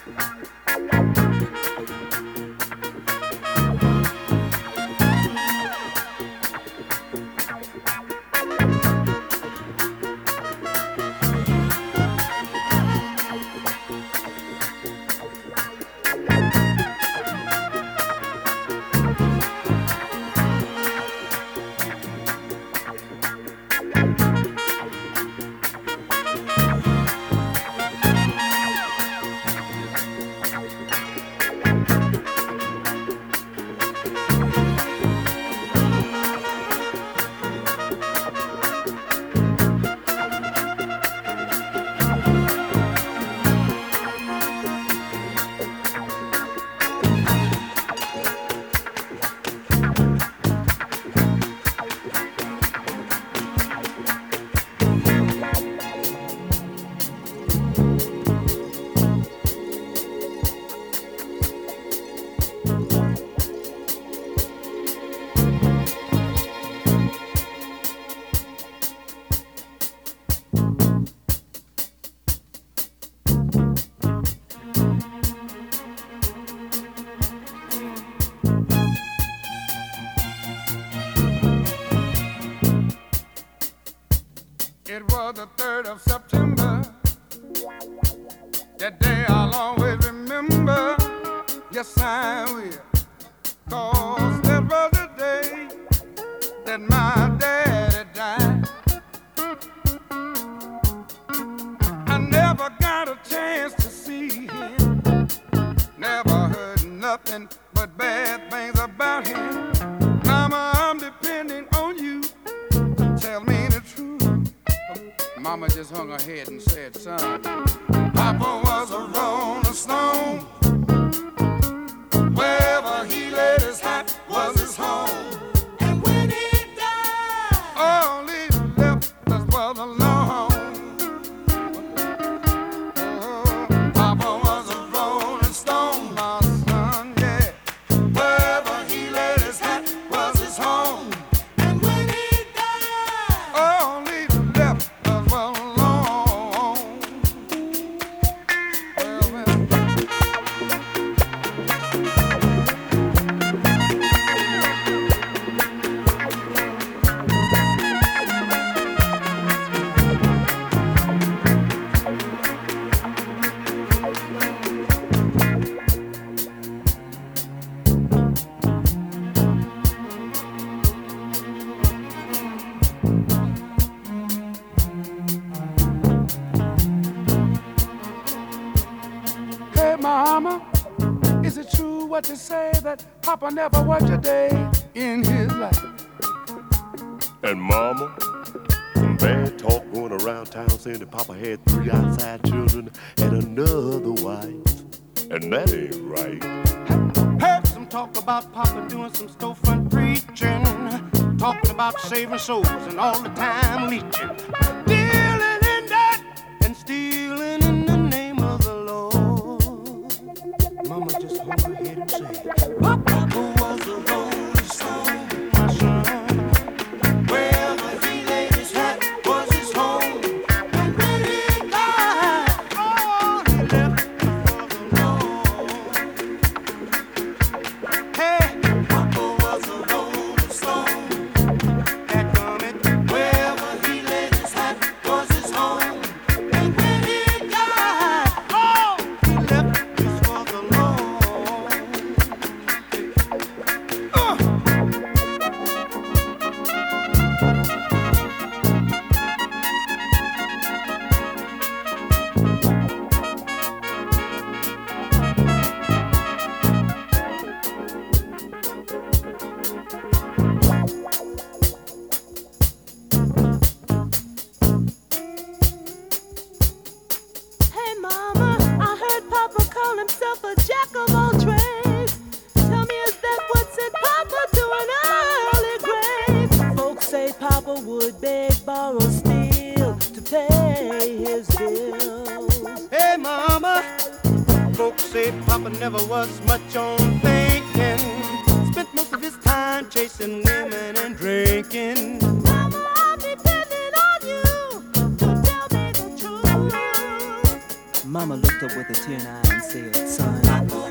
It was the 3rd of September. That day I'll always remember. Yes, I will. 'Cause that was the day that my daddy died. I never got a chance to see him. Never heard nothing but bad things about him. Mama, I'm depending on you to tell me the truth. Mama just hung her head and said, son, Papa was a rolling stone. Wherever he laid his hat was his home. And when he died, all he left us was alone. Oh, Papa was a rolling stone, my son, yeah. Wherever he laid his hat was his home. And when he died, all he left us was alone. Hey, Mama, is it true what they say that Papa never worked a day in his life? And Mama, some bad talk going around town saying that Papa had 3 outside children and another wife. And that ain't right. Heard some talk about Papa doing some storefront preaching, talking about saving souls and all the time leeching, dealing in that and stealing in the name of the Lord. Mama just hung her head and said, Papa was a rolling stone, my son. Wherever he laid his hat was his home. And when he died, all he left was alone. Hey, Papa was a rolling stone. That coming. Wherever he laid his hat was his home. And when he died, all he left was alone. Hey mama, I heard Papa call himself a jack of all trades. Tell me, is that what sent Papa to an early grave? Folks say Papa would beg, borrow, steal to pay his bills. Hey, Mama, folks say Papa never was much on thinking. Spent most of his time chasing women and drinking. Mama, I'm depending on you to tell me the truth. Mama looked up with a tear in her eye and said, son,